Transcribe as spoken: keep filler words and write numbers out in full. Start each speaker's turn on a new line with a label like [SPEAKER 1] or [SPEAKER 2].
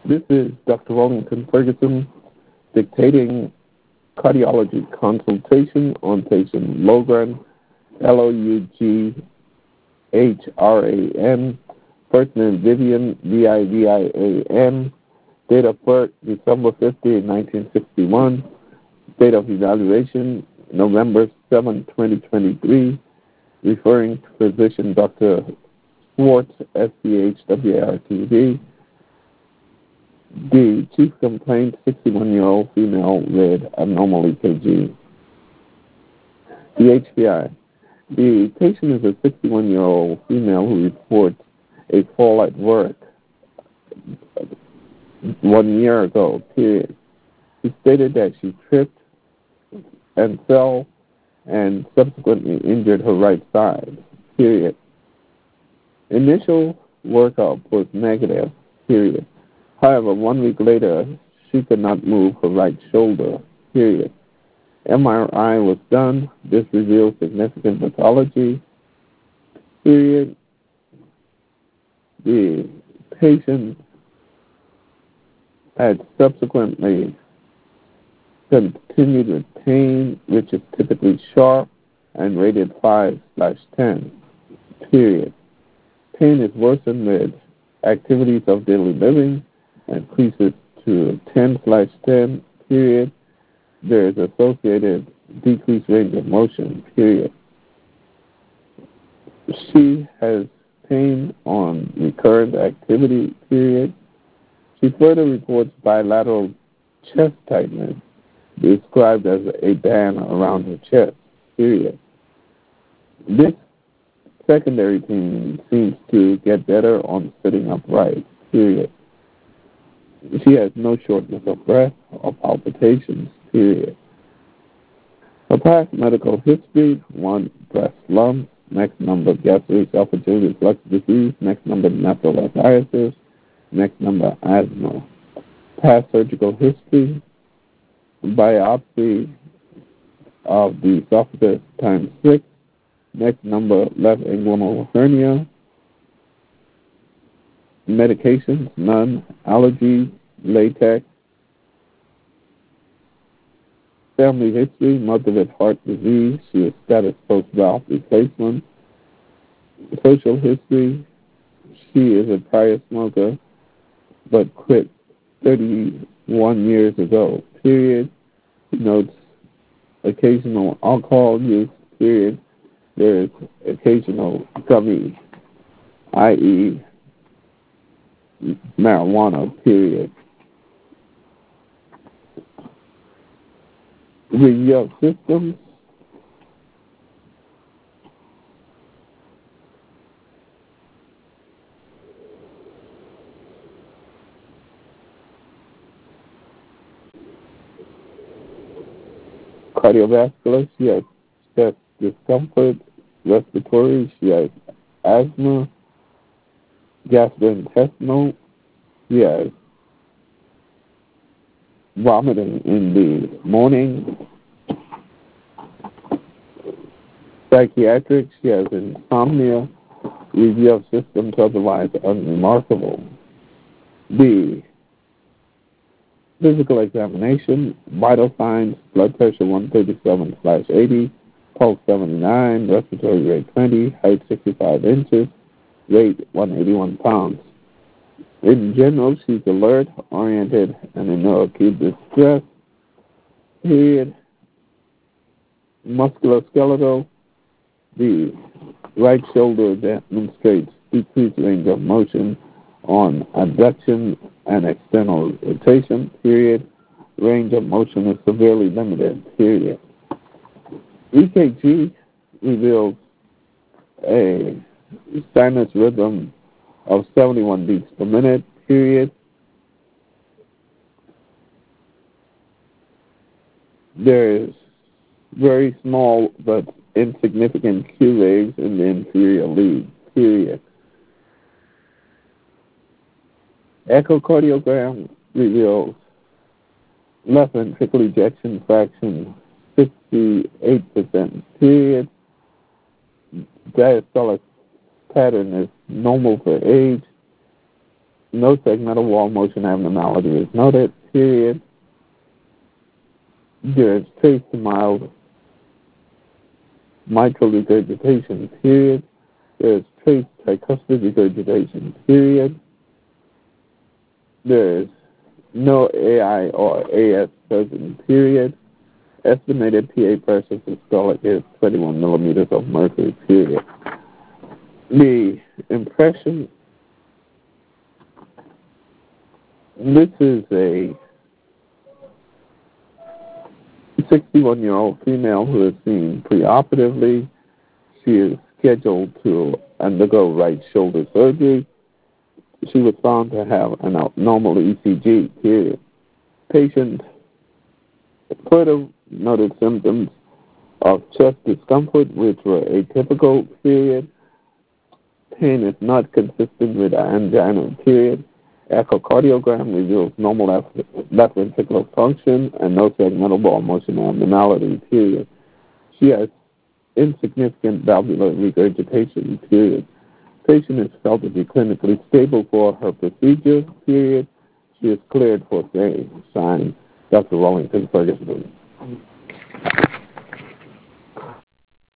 [SPEAKER 1] This is Doctor Wellington Ferguson dictating cardiology consultation on patient Logran, L O U G H R A N, first name Vivian, V I V I A N, date of birth December fifteenth, nineteen sixty-one, date of evaluation November seventh, twenty twenty-three, referring to physician Doctor Schwartz, S C H W A R T Z. D. Chief complaint, sixty-one-year-old female with abnormal E K G. The H P I. The patient is a sixty-one-year-old female who reports a fall at work one year ago, period. She stated that she tripped and fell and subsequently injured her right side, period. Initial workup was negative, period. However, one week later, she could not move her right shoulder, period. M R I was done. This revealed significant pathology, period. The patient had subsequently continued with pain, which is typically sharp and rated five slash ten, period. Pain is worsened with activities of daily living, increases to ten slash ten, period. There is associated decreased range of motion, period. She has pain on recurrent activity, period. She further reports bilateral chest tightness, described as a band around her chest, period. This secondary pain seems to get better on sitting upright, period. She has no shortness of breath or palpitations, period. Her past medical history: one, breast lumps; next number, gastroesophageal reflux disease; next number, nephrolithiasis; next number, asthma. Past surgical history: biopsy of the esophagus times six; next number, left inguinal hernia. Medications, none. Allergies, latex. Family history: mother with heart disease. She is status post-valve replacement. Social history: she is a prior smoker, but quit thirty-one years ago, period. Notes occasional alcohol use, period. There is occasional gummy, that is marijuana, period. Review of systems: cardiovascular, she has chest discomfort; respiratory, she has asthma; gastrointestinal, she has vomiting in the morning; psychiatric, she has insomnia. Review of systems otherwise unremarkable. B. Physical examination: vital signs: blood pressure one thirty-seven slash eighty, pulse seventy-nine, respiratory rate twenty, height sixty-five inches, weight one hundred eighty-one pounds. In general, she's alert, oriented, and in no acute distress, period. Musculoskeletal: the right shoulder demonstrates decreased range of motion on abduction and external rotation, period. Range of motion is severely limited, period. E K G reveals a sinus rhythm of seventy-one beats per minute, period. There is very small but insignificant Q waves in the inferior lead, period. Echocardiogram reveals left ventricular ejection fraction sixty-eight percent, period. Diastolic pattern is normal for age. No segmental wall motion abnormality is noted, period. There is trace to mild mitral regurgitation, period. There is trace tricuspid regurgitation, period. There is no A I or A S present, period. Estimated P A pressure systolic is twenty-one millimeters of mercury, period. The impression, this is a sixty-one-year-old female who is seen preoperatively. She is scheduled to undergo right shoulder surgery. She was found to have an abnormal E C G, period. Patient further noted symptoms of chest discomfort, which were atypical, period. Pain is not consistent with angina, period. Echocardiogram reveals normal left, left ventricular function and no segmental ball motion abnormality, period. She has insignificant valvular regurgitation, period. Patient is felt to be clinically stable for her procedure, period. She is cleared for saying, signed, Doctor Wellington Ferguson.